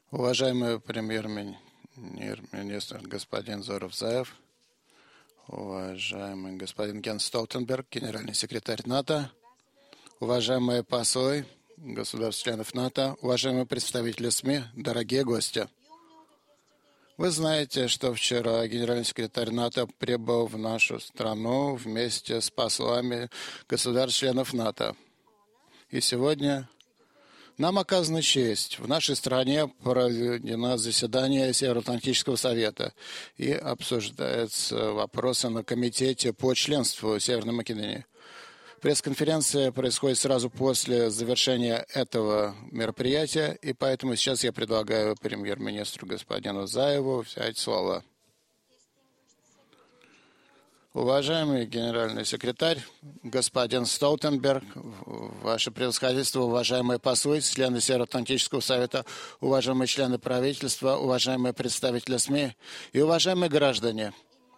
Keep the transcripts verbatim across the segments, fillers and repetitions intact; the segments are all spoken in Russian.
Уважаемый премьер-министр господин Зоров-Заев, уважаемый господин Ген Столтенберг, генеральный секретарь НАТО, уважаемые послы, государств-членов НАТО, уважаемые представители СМИ, дорогие гости. Вы знаете, что вчера генеральный секретарь НАТО прибыл в нашу страну вместе с послами государств-членов НАТО. И сегодня нам оказана честь. В нашей стране проведено заседание Североатлантического совета и обсуждаются вопросы на комитете по членству Северной Македонии. Пресс-конференция происходит сразу после завершения этого мероприятия, и поэтому сейчас я предлагаю премьер-министру господину Заеву взять слово. Уважаемый генеральный секретарь, господин Столтенберг, ваше превосходительство, уважаемые послы, члены Североатлантического совета, уважаемые члены правительства, уважаемые представители СМИ и уважаемые граждане.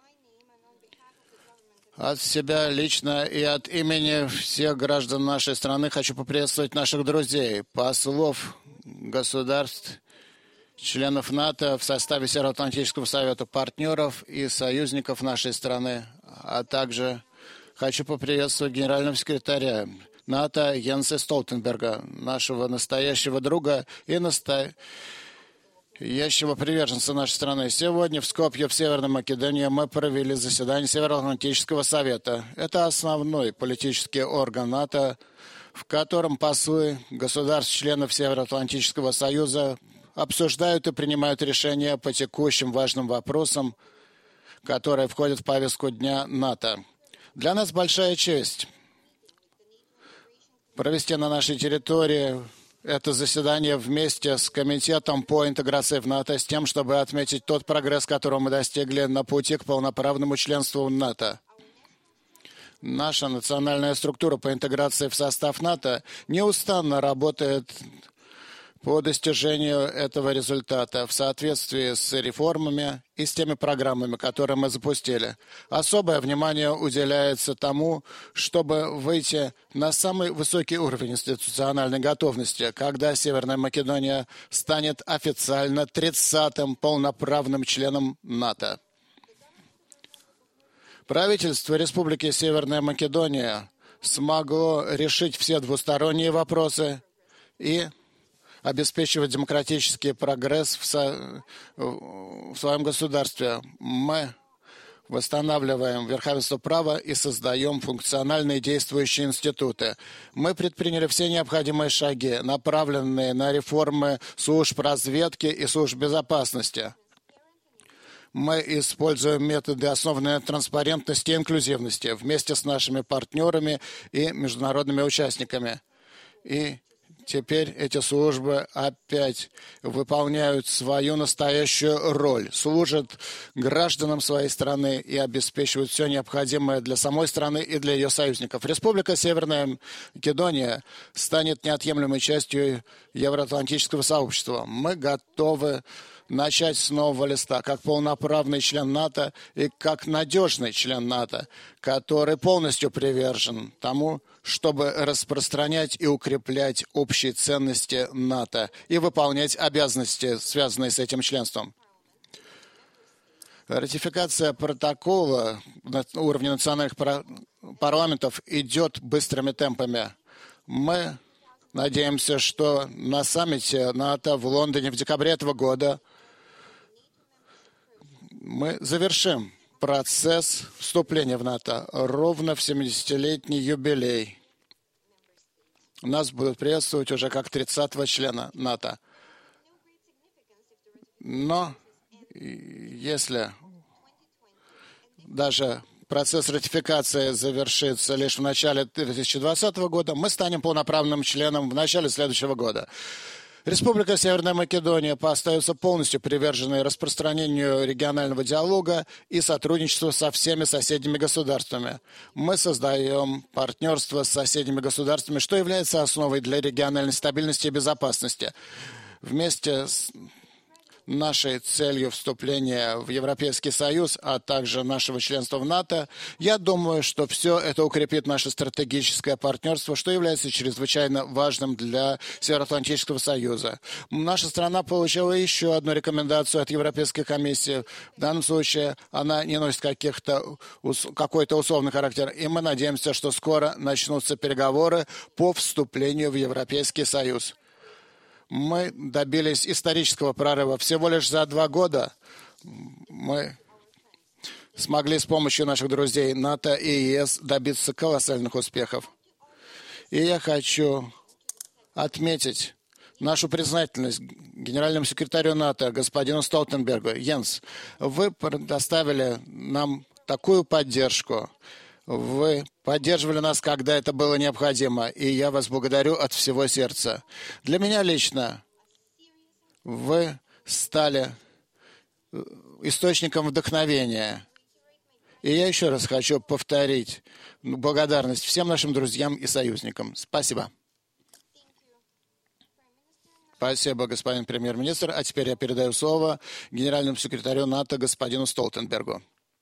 От себя лично и от имени всех граждан нашей страны хочу поприветствовать наших друзей, послов государств, членов НАТО в составе Североатлантического совета, партнеров и союзников нашей страны, а также хочу поприветствовать генерального секретаря НАТО Йенса Столтенберга, нашего настоящего друга и настоящего приверженца нашей страны. Сегодня в Скопье, в Северной Македонии, мы провели заседание Североатлантического совета. Это основной политический орган НАТО, в котором послы государств-членов Североатлантического союза обсуждают и принимают решения по текущим важным вопросам, которые входят в повестку дня НАТО. Для нас большая честь провести на нашей территории это заседание вместе с Комитетом по интеграции в НАТО, с тем, чтобы отметить тот прогресс, которого мы достигли на пути к полноправному членству в НАТО. Наша национальная структура по интеграции в состав НАТО неустанно работает по достижению этого результата в соответствии с реформами и с теми программами, которые мы запустили. Особое внимание уделяется тому, чтобы выйти на самый высокий уровень институциональной готовности, когда Северная Македония станет официально тридцатым полноправным членом НАТО. Правительство Республики Северная Македония смогло решить все двусторонние вопросы и обеспечивать демократический прогресс в, со... в своем государстве. Мы восстанавливаем верховенство права и создаем функциональные действующие институты. Мы предприняли все необходимые шаги, направленные на реформы служб разведки и служб безопасности. Мы используем методы, основанные на транспарентности и инклюзивности, вместе с нашими партнерами и международными участниками. И теперь эти службы опять выполняют свою настоящую роль, служат гражданам своей страны и обеспечивают все необходимое для самой страны и для ее союзников. Республика Северная Македония станет неотъемлемой частью евроатлантического сообщества. Мы готовы начать с нового листа, как полноправный член НАТО и как надежный член НАТО, который полностью привержен тому, чтобы распространять и укреплять общие ценности НАТО и выполнять обязанности, связанные с этим членством. Ратификация протокола на уровне национальных парламентов идет быстрыми темпами. Мы надеемся, что на саммите НАТО в Лондоне в декабре этого года мы завершим процесс вступления в НАТО ровно в семидесятилетний юбилей. Нас будут приветствовать уже как тридцатого члена НАТО. Но если даже процесс ратификации завершится лишь в начале две тысячи двадцатого года, мы станем полноправным членом в начале следующего года. Республика Северная Македония остается полностью приверженной распространению регионального диалога и сотрудничеству со всеми соседними государствами. Мы создаем партнерство с соседними государствами, что является основой для региональной стабильности и безопасности. Вместе с нашей целью вступления в Европейский Союз, а также нашего членства в НАТО, я думаю, что все это укрепит наше стратегическое партнерство, что является чрезвычайно важным для Североатлантического Союза. Наша страна получила еще одну рекомендацию от Европейской комиссии. В данном случае она не носит каких-то, какой-то условный характер, и мы надеемся, что скоро начнутся переговоры по вступлению в Европейский Союз. Мы добились исторического прорыва. Всего лишь за два года мы смогли с помощью наших друзей НАТО и ЕС добиться колоссальных успехов. И я хочу отметить нашу признательность генеральному секретарю НАТО, господину Столтенбергу. Йенс, вы предоставили нам такую поддержку. Вы поддерживали нас, когда это было необходимо, и я вас благодарю от всего сердца. Для меня лично вы стали источником вдохновения. И я еще раз хочу повторить благодарность всем нашим друзьям и союзникам. Спасибо. Спасибо, господин премьер-министр. А теперь я передаю слово генеральному секретарю НАТО господину Столтенбергу.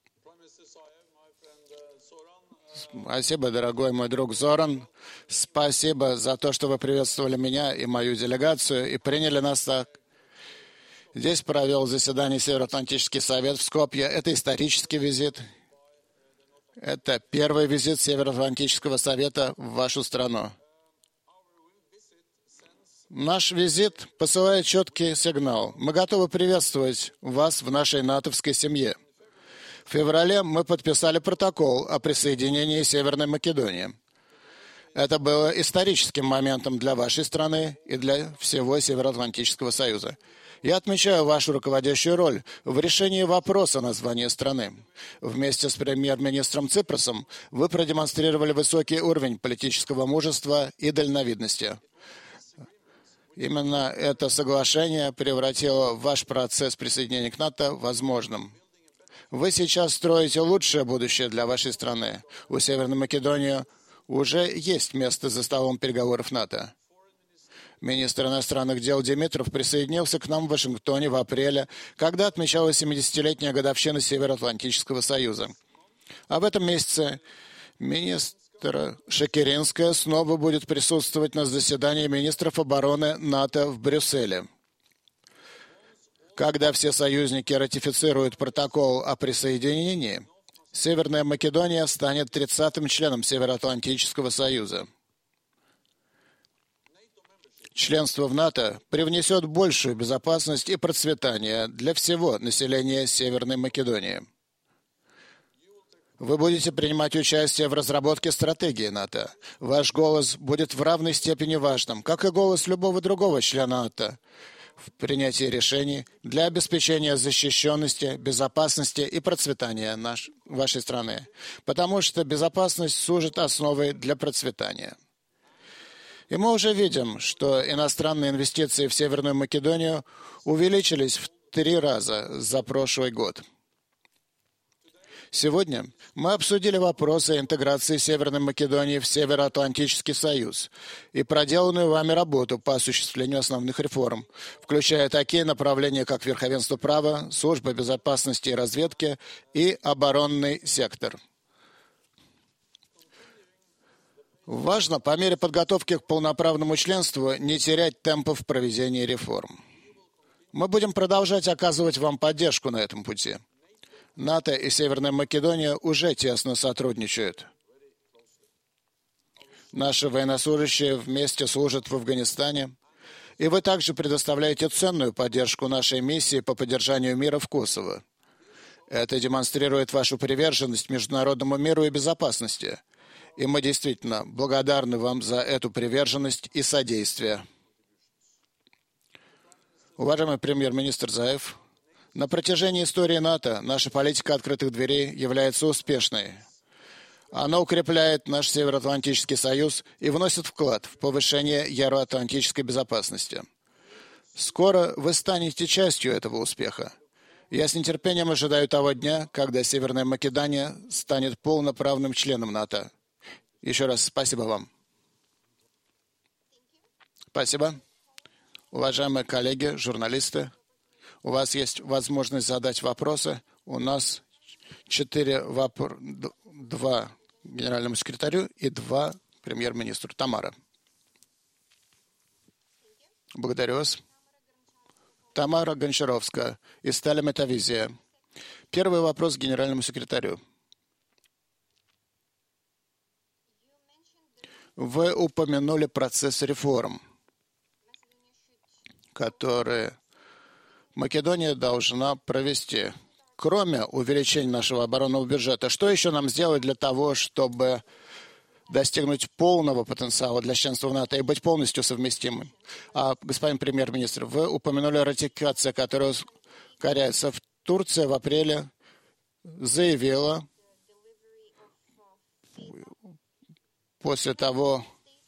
Спасибо, дорогой мой друг Зоран. Спасибо за то, что вы приветствовали меня и мою делегацию и приняли нас так. Здесь провел заседание Североатлантический совет в Скопье. Это исторический визит. Это первый визит Североатлантического совета в вашу страну. Наш визит посылает четкий сигнал. Мы готовы приветствовать вас в нашей натовской семье. В феврале мы подписали протокол о присоединении Северной Македонии. Это было историческим моментом для вашей страны и для всего Североатлантического Союза. Я отмечаю вашу руководящую роль в решении вопроса названия страны. Вместе с премьер-министром Ципросом вы продемонстрировали высокий уровень политического мужества и дальновидности. Именно это соглашение превратило ваш процесс присоединения к НАТО возможным. Вы сейчас строите лучшее будущее для вашей страны. У Северной Македонии уже есть место за столом переговоров НАТО. Министр иностранных дел Димитров присоединился к нам в Вашингтоне в апреле, когда отмечалась семидесятилетняя годовщина Североатлантического Союза. А в этом месяце министр Шекеринская снова будет присутствовать на заседании министров обороны НАТО в Брюсселе. Когда все союзники ратифицируют протокол о присоединении, Северная Македония станет тридцатым членом Североатлантического Союза. Членство в НАТО привнесет большую безопасность и процветание для всего населения Северной Македонии. Вы будете принимать участие в разработке стратегии НАТО. Ваш голос будет в равной степени важным, как и голос любого другого члена НАТО, в принятии решений для обеспечения защищенности, безопасности и процветания наш, вашей страны, потому что безопасность служит основой для процветания. И мы уже видим, что иностранные инвестиции в Северную Македонию увеличились в три раза за прошлый год. Сегодня мы обсудили вопросы интеграции Северной Македонии в Североатлантический Союз и проделанную вами работу по осуществлению основных реформ, включая такие направления, как верховенство права, служба безопасности и разведки и оборонный сектор. Важно по мере подготовки к полноправному членству не терять темпа в проведении реформ. Мы будем продолжать оказывать вам поддержку на этом пути. НАТО и Северная Македония уже тесно сотрудничают. Наши военнослужащие вместе служат в Афганистане, и вы также предоставляете ценную поддержку нашей миссии по поддержанию мира в Косово. Это демонстрирует вашу приверженность международному миру и безопасности, и мы действительно благодарны вам за эту приверженность и содействие. Уважаемый премьер-министр Заев, на протяжении истории НАТО наша политика открытых дверей является успешной. Она укрепляет наш Североатлантический Союз и вносит вклад в повышение евроатлантической безопасности. Скоро вы станете частью этого успеха. Я с нетерпением ожидаю того дня, когда Северная Македония станет полноправным членом НАТО. Еще раз спасибо вам. Спасибо. Уважаемые коллеги, журналисты, У вас есть возможность задать вопросы. У нас четыре вопроса, два генеральному секретарю и два премьер-министру. Тамара. Благодарю вас. Тамара Гончаровская из Стали Метавизия. Первый вопрос генеральному секретарю. Вы упомянули процесс реформ, которые Македония должна провести. Кроме увеличения нашего оборонного бюджета, что еще нам сделать для того, чтобы достигнуть полного потенциала для членства в НАТО и быть полностью совместимым? А, господин премьер-министр, вы упомянули ратификацию, которая ускоряется. В Турции в апреле заявила, после того,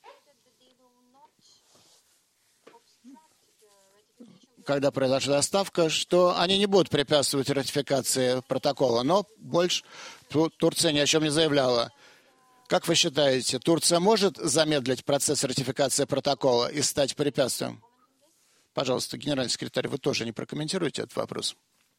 когда произошла доставка, что они не будут препятствовать ратификации протокола, но больше Турция ни о чем не заявляла. Как вы считаете, Турция может замедлить процесс ратификации протокола и стать препятствием? Пожалуйста, генеральный секретарь, вы тоже не прокомментируете этот вопрос?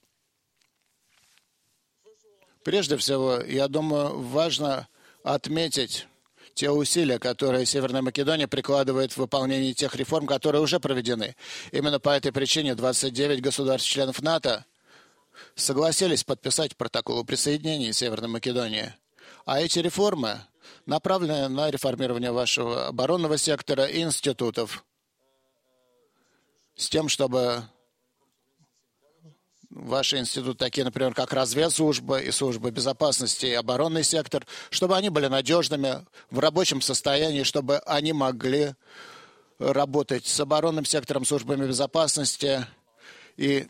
Прежде всего, я думаю, важно отметить те усилия, которые Северная Македония прикладывает в выполнении тех реформ, которые уже проведены. Именно по этой причине двадцать девять государств-членов НАТО согласились подписать протокол о присоединении Северной Македонии. А эти реформы направлены на реформирование вашего оборонного сектора и институтов с тем, чтобы ваши институты, такие, например, как разведслужба и служба безопасности и оборонный сектор, чтобы они были надежными, в рабочем состоянии, чтобы они могли работать с оборонным сектором, службами безопасности и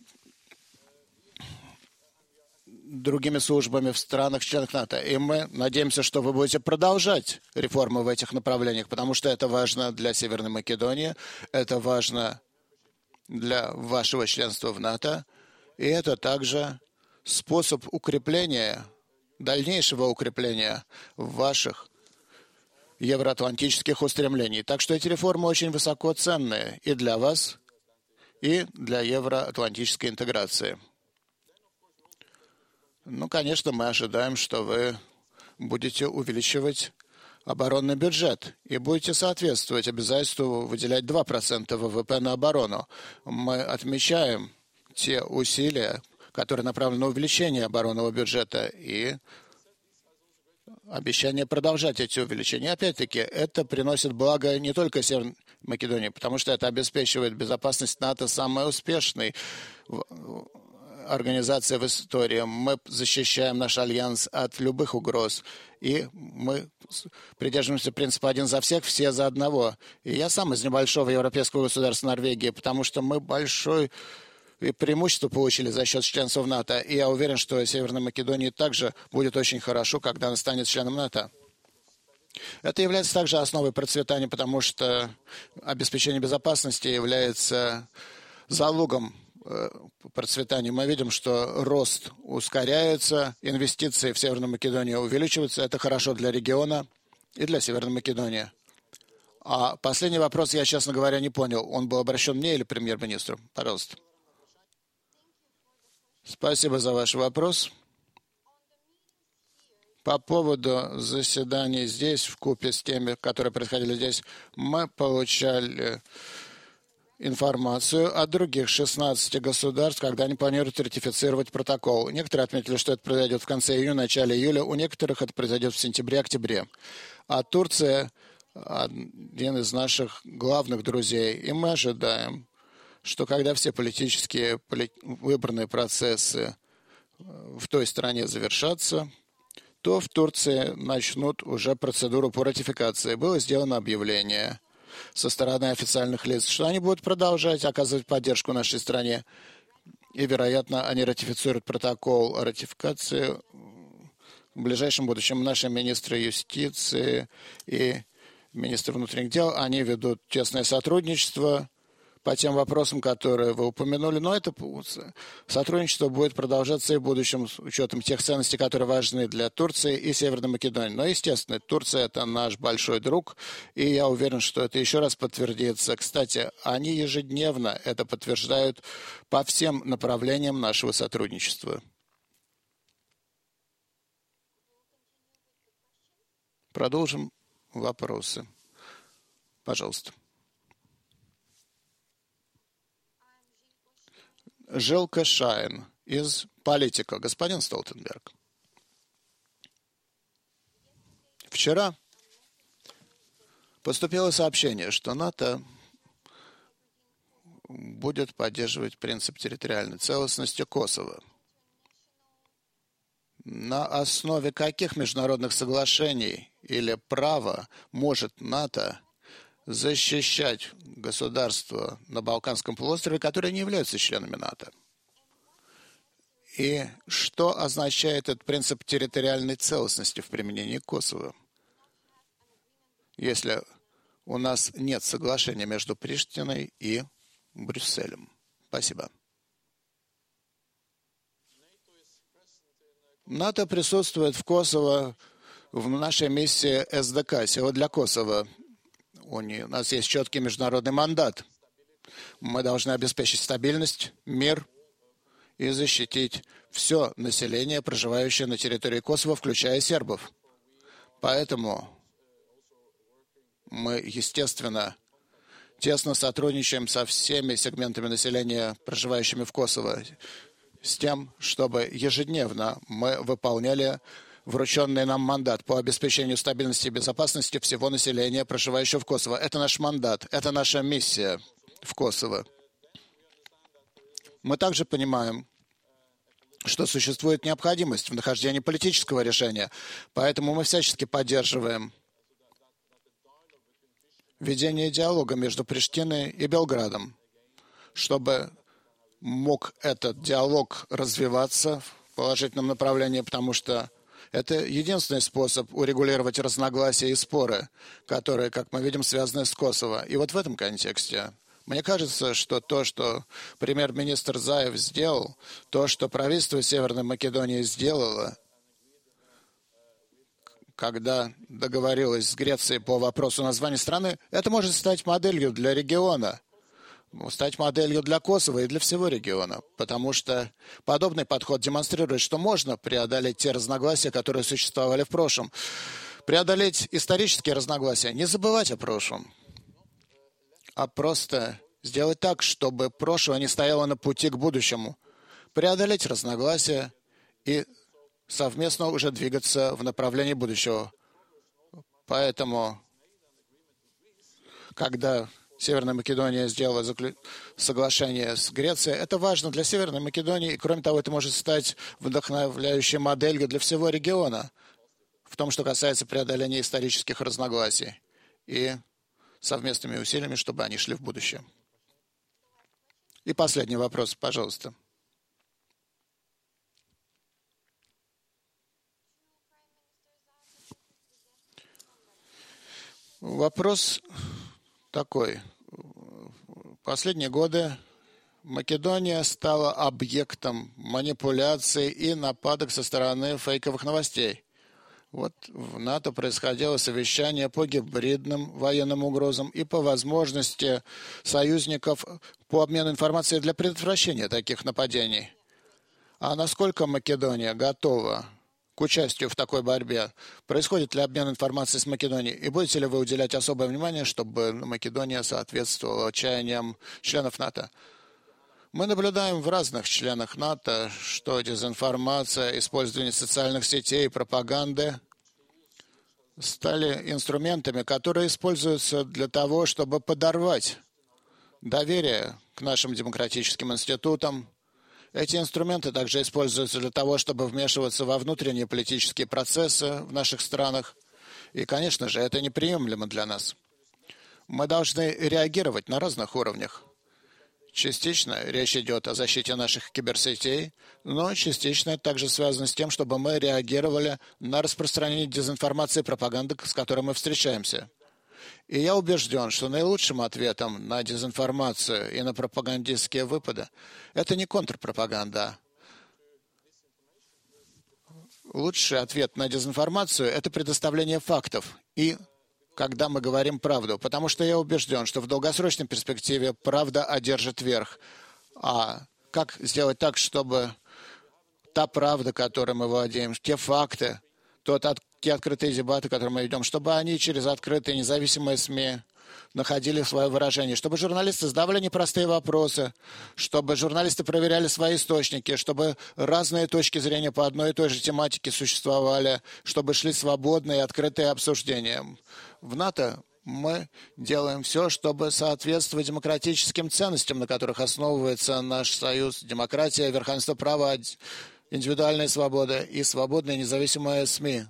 другими службами в странах-членах НАТО. И мы надеемся, что вы будете продолжать реформы в этих направлениях, потому что это важно для Северной Македонии, это важно для вашего членства в НАТО, и это также способ укрепления, дальнейшего укрепления ваших евроатлантических устремлений. Так что эти реформы очень высоко ценные и для вас, и для евроатлантической интеграции. Ну, конечно, мы ожидаем, что вы будете увеличивать оборонный бюджет и будете соответствовать обязательству выделять два процента ВВП на оборону. Мы отмечаем те усилия, которые направлены на увеличение оборонного бюджета и обещание продолжать эти увеличения. Опять-таки, это приносит благо не только Северной Македонии, потому что это обеспечивает безопасность НАТО самой успешной организации в истории. Мы защищаем наш альянс от любых угроз. И мы придерживаемся принципа «один за всех, все за одного». И я сам из небольшого европейского государства Норвегии, потому что мы большой преимущество получили за счет членства в НАТО. И я уверен, что Северной Македонии также будет очень хорошо, когда она станет членом НАТО. Это является также основой процветания, потому что обеспечение безопасности является залогом процветания. Мы видим, что рост ускоряется, инвестиции в Северную Македонию увеличиваются. Это хорошо для региона и для Северной Македонии. А последний вопрос я, честно говоря, не понял. Он был обращен мне или премьер-министру? Пожалуйста. Спасибо за ваш вопрос. По поводу заседаний здесь, вкупе с теми, которые происходили здесь, мы получали информацию от других шестнадцати государств, когда они планируют ратифицировать протокол. Некоторые отметили, что это произойдет в конце июня, начале июля, у некоторых это произойдет в сентябре-октябре. А Турция один из наших главных друзей, и мы ожидаем, что когда все политические выборные процессы в той стране завершатся, то в Турции начнут уже процедуру по ратификации. Было сделано объявление со стороны официальных лиц, что они будут продолжать оказывать поддержку нашей стране. И, вероятно, они ратифицируют протокол о ратификации в ближайшем будущем. Наши министры юстиции и министры внутренних дел, они ведут тесное сотрудничество по тем вопросам, которые вы упомянули. Но это сотрудничество будет продолжаться и в будущем с учетом тех ценностей, которые важны для Турции и Северной Македонии. Но, естественно, Турция – это наш большой друг, и я уверен, что это еще раз подтвердится. Кстати, они ежедневно это подтверждают по всем направлениям нашего сотрудничества. Продолжим вопросы. Пожалуйста. Жилка Шайн из Политика. Господин Столтенберг. Вчера поступило сообщение, что НАТО будет поддерживать принцип территориальной целостности Косово. На основе каких международных соглашений или права может НАТО защищать государства на Балканском полуострове, которые не являются членами НАТО? И что означает этот принцип территориальной целостности в применении Косово, если у нас нет соглашения между Приштиной и Брюсселем? Спасибо. НАТО присутствует в Косово в нашей миссии эс дэ ка, сила для Косово. У нас есть четкий международный мандат. Мы должны обеспечить стабильность, мир и защитить все население, проживающее на территории Косово, включая сербов. Поэтому мы, естественно, тесно сотрудничаем со всеми сегментами населения, проживающими в Косово, с тем, чтобы ежедневно мы выполняли врученный нам мандат по обеспечению стабильности и безопасности всего населения, проживающего в Косово. Это наш мандат, это наша миссия в Косово. Мы также понимаем, что существует необходимость в нахождении политического решения, поэтому мы всячески поддерживаем ведение диалога между Приштиной и Белградом, чтобы мог этот диалог развиваться в положительном направлении, потому что это единственный способ урегулировать разногласия и споры, которые, как мы видим, связаны с Косово. И вот в этом контексте мне кажется, что то, что премьер-министр Заев сделал, то, что правительство Северной Македонии сделало, когда договорилось с Грецией по вопросу названия страны, это может стать моделью для региона, стать моделью для Косово и для всего региона, потому что подобный подход демонстрирует, что можно преодолеть те разногласия, которые существовали в прошлом, преодолеть исторические разногласия, не забывать о прошлом, а просто сделать так, чтобы прошлое не стояло на пути к будущему, преодолеть разногласия и совместно уже двигаться в направлении будущего. Поэтому, когда Северная Македония сделала соглашение с Грецией, это важно для Северной Македонии, и кроме того, это может стать вдохновляющей моделью для всего региона в том, что касается преодоления исторических разногласий и совместными усилиями, чтобы они шли в будущее. И последний вопрос, пожалуйста. Вопрос такой. В последние годы Македония стала объектом манипуляций и нападок со стороны фейковых новостей. Вот в НАТО происходило совещание по гибридным военным угрозам и по возможности союзников по обмену информацией для предотвращения таких нападений. А насколько Македония готова к участию в такой борьбе? Происходит ли обмен информацией с Македонией? И будете ли вы уделять особое внимание, чтобы Македония соответствовала чаяниям членов НАТО? Мы наблюдаем в разных членах НАТО, что дезинформация, использование социальных сетей и пропаганды стали инструментами, которые используются для того, чтобы подорвать доверие к нашим демократическим институтам. Эти инструменты также используются для того, чтобы вмешиваться во внутренние политические процессы в наших странах. И, конечно же, это неприемлемо для нас. Мы должны реагировать на разных уровнях. Частично речь идет о защите наших киберсетей, но частично это также связано с тем, чтобы мы реагировали на распространение дезинформации и пропаганды, с которой мы встречаемся. И я убежден, что наилучшим ответом на дезинформацию и на пропагандистские выпады это не контрпропаганда. Лучший ответ на дезинформацию – это предоставление фактов и когда мы говорим правду, потому что я убежден, что в долгосрочной перспективе правда одержит верх. А как сделать так, чтобы та правда, которой мы владеем, те факты, тот, от, те открытые дебаты, которые мы ведем, чтобы они через открытые независимые СМИ находили свое выражение, чтобы журналисты задавали непростые вопросы, чтобы журналисты проверяли свои источники, чтобы разные точки зрения по одной и той же тематике существовали, чтобы шли свободные и открытые обсуждения. В НАТО мы делаем все, чтобы соответствовать демократическим ценностям, на которых основывается наш союз: демократия, верховенство права, индивидуальная свобода и свободные независимые СМИ,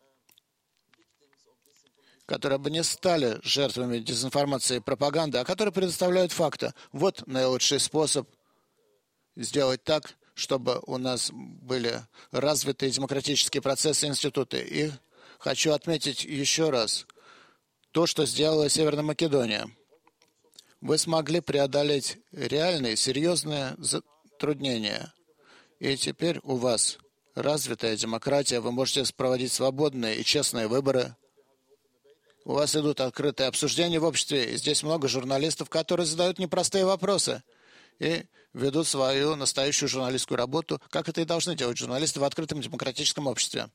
которые бы не стали жертвами дезинформации и пропаганды, а которые предоставляют факты. Вот наилучший способ сделать так, чтобы у нас были развитые демократические процессы и институты. И хочу отметить еще раз то, что сделала Северная Македония. Вы смогли преодолеть реальные, серьезные затруднения. И теперь у вас развитая демократия, вы можете проводить свободные и честные выборы. У вас идут открытые обсуждения в обществе, и здесь много журналистов, которые задают непростые вопросы и ведут свою настоящую журналистскую работу, как это и должны делать журналисты в открытом демократическом обществе.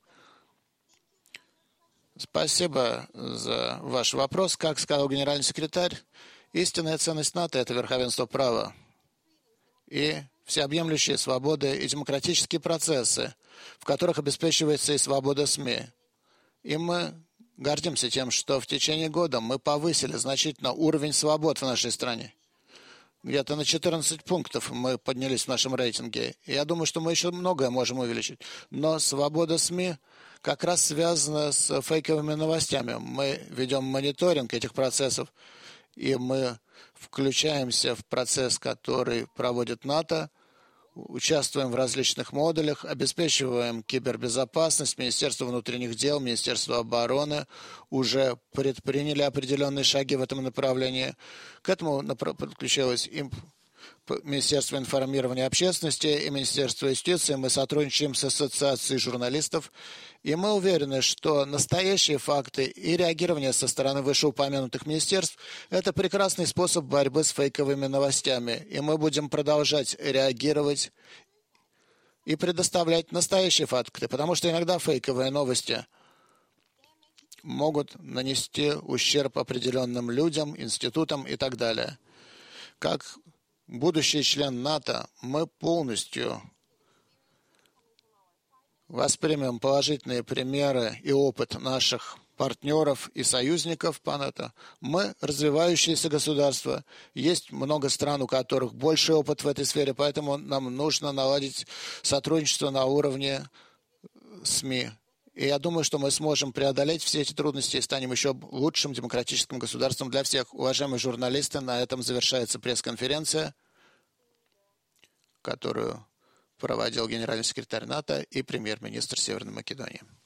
Спасибо за ваш вопрос. Как сказал генеральный секретарь, истинная ценность НАТО – это верховенство права и всеобъемлющие свободы и демократические процессы, в которых обеспечивается и свобода СМИ. И мы гордимся тем, что в течение года мы повысили значительно уровень свобод в нашей стране. Где-то на четырнадцать пунктов мы поднялись в нашем рейтинге. И я думаю, что мы еще многое можем увеличить. Но свобода СМИ как раз связана с фейковыми новостями. Мы ведем мониторинг этих процессов, и мы включаемся в процесс, который проводит НАТО, участвуем в различных модулях, обеспечиваем кибербезопасность. Министерство внутренних дел, Министерство обороны уже предприняли определенные шаги в этом направлении. К этому подключилось и Министерство информирования общественности и Министерство юстиции. Мы сотрудничаем с Ассоциацией журналистов, и мы уверены, что настоящие факты и реагирование со стороны вышеупомянутых министерств – это прекрасный способ борьбы с фейковыми новостями, и мы будем продолжать реагировать и предоставлять настоящие факты, потому что иногда фейковые новости могут нанести ущерб определенным людям, институтам и так далее. Как будущий член НАТО, мы полностью воспримем положительные примеры и опыт наших партнеров и союзников по НАТО. Мы развивающееся государство. Есть много стран, у которых больше опыт в этой сфере, поэтому нам нужно наладить сотрудничество на уровне СМИ. И я думаю, что мы сможем преодолеть все эти трудности и станем еще лучшим демократическим государством для всех. Уважаемые журналисты, на этом завершается пресс-конференция, которую проводил генеральный секретарь НАТО и премьер-министр Северной Македонии.